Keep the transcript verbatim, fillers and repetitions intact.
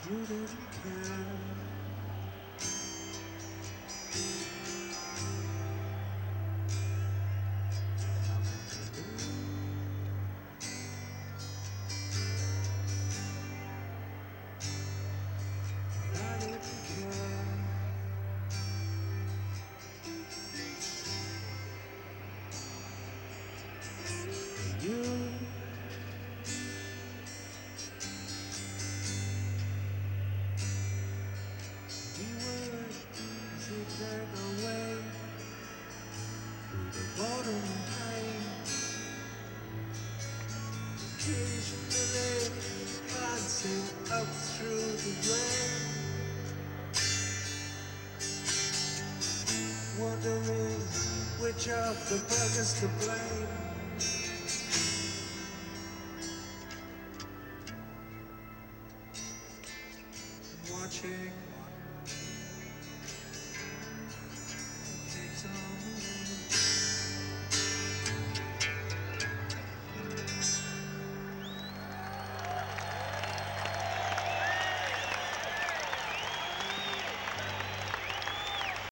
You didn't care. I didn't care. You, we would zigzag away through the bottom heights, occasionally glancing up through the rain, wondering which of the buggers to blame. Watching